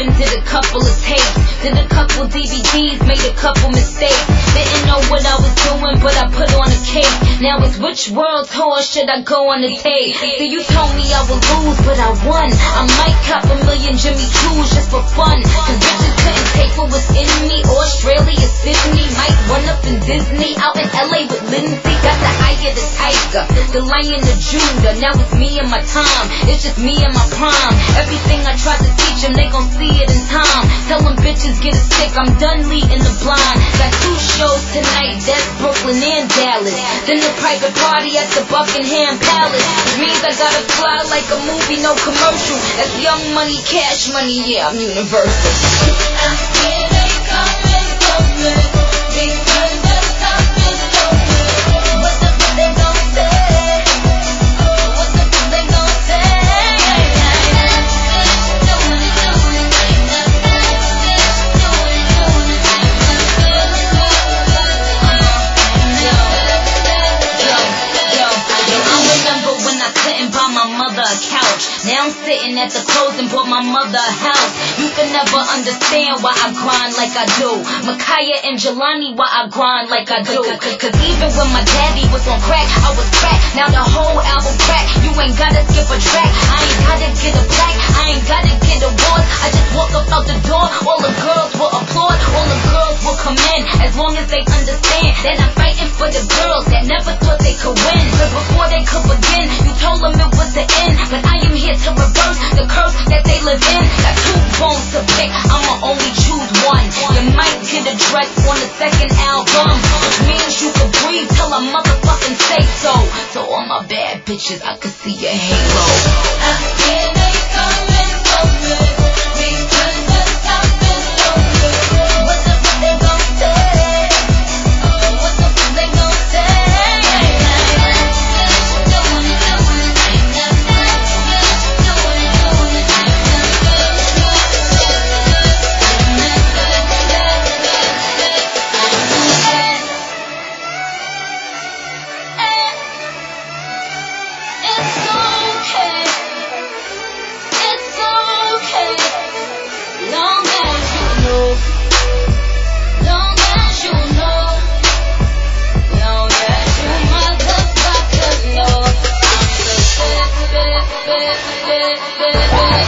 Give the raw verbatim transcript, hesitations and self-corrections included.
even did a couple of tapes, did a couple D V Ds, made a couple mistakes. Didn't know what I was doing, but I put on a cake. Now it's which world tour should I go on the tape? See, you told me I would lose, but I won. I might cop a million Jimmy Choos just for fun, cause bitches couldn't take what was in me. Australia, Sydney, might run up in Disney. Out in L A with Lindsay, got the eye of the tiger, the lion of Judah. Now it's me and my time, it's just me and my prime. Everything I tried to teach them, they gon' see it in time. Tell them bitches get it sick, I'm done leading the blind. Got two shows tonight, that's Brooklyn and Dallas. Then the private party at the Buckingham Palace. Which means I gotta fly like a movie, no commercial. That's Young Money, Cash Money, yeah, I'm universal. I'm here, they coming for me, because the top is lonely. What the fuck they gon' say? What the fuck they gon' say? Now I'm sitting at the clothes and bought my mother a house. You can never understand why I grind like I do. Micaiah and Jelani, why I grind like I do. Cause even when my daddy was on crack, I was crack. Now the whole album crack. You ain't gotta skip a track. I ain't gotta get a plaque. I ain't gotta get awards. I just walk up out the door. All the girls will applaud. All the girls will come in. As long as they understand that I'm fighting for the girls that never thought they could win. Cause before they could begin, you told them it was the end. But I am here to reverse the curse that they live in. Got two phones to pick, I'ma only choose one. You might get a dress on the second album, which means you can breathe till I motherfucking say so. So all my bad bitches, I can see your halo. I'm here, they coming for me, because the top is lonely. What the fuck they gon' say? What the fuck they gon' say? Baby, baby, baby.